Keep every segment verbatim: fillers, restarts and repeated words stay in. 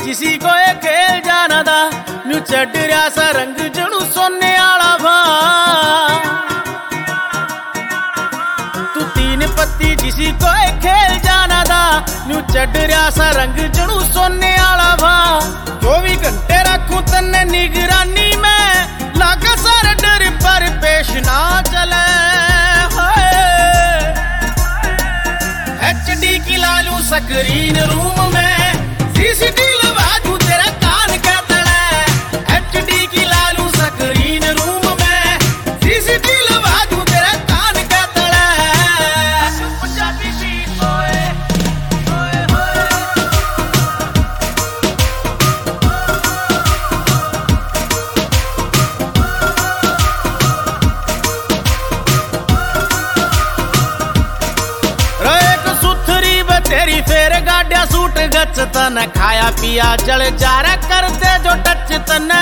किसी को ये खेल जाना दा न्यू चढ़ रहा सा रंग जणू सोने आला भा। तू तीन पत्ती किसी को ये खेल जाना दा न्यू चढ़ रहा सा रंग जणू सोने आला भा। चौबीस घंटे रखूं तन्ने निगरानी में लागा सारा डर पर पेश ना चले। एच डी की लालू स्क्रीन रूम में सीसीटीवी लगा दूं तेरा कान के तले। एच डी की लालू स्क्रीन रूम में सीसीटीवी लगा दूं तेरा कान के तले। पंजाबी बीट ओए ओए ओए एक सुथरी बतेरी फेर गाड्या सूट गच तन खाया पिया जल जारा करते जो टच तने।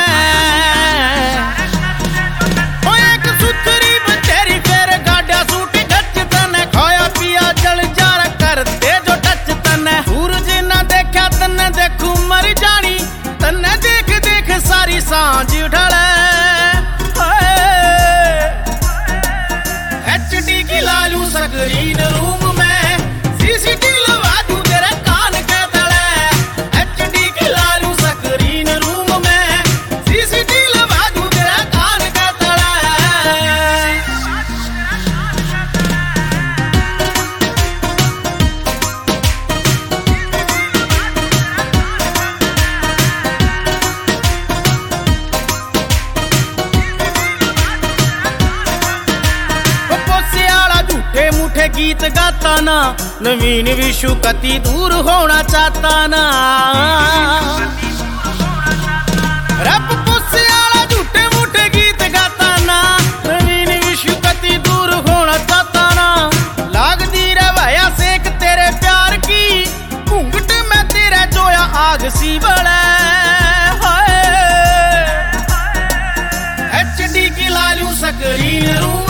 ओ एक सुथरी बतेरी फेर गाड्या सूट गच तन खाया पिया जल जारा करते जो टच तने। सूरज ना देखा तने देखू मर जानी तने देख देख सारी सांझ ढले। एच डी की लालू स्क्रीन रूम में सीसीटीवी लगा दूं तेरे कान के तले। एच डी की लालू स्क्रीन रूम में सीसीटीवी लगा दूं तेरे कान के तले। पोसे आला झूठे मूठे गीत गाता ना नवीन विशु कति दूर होना चाहता ना। रब पोसे आला झूठे मूठे गीत गाता ना नवीन विशु कति दूर होना चाहता ना। लागदी रे भया सेक तेरे प्यार की घूंघट में तेरे जोया आग सी बले। एच डी की लालू स्क्रीन रूम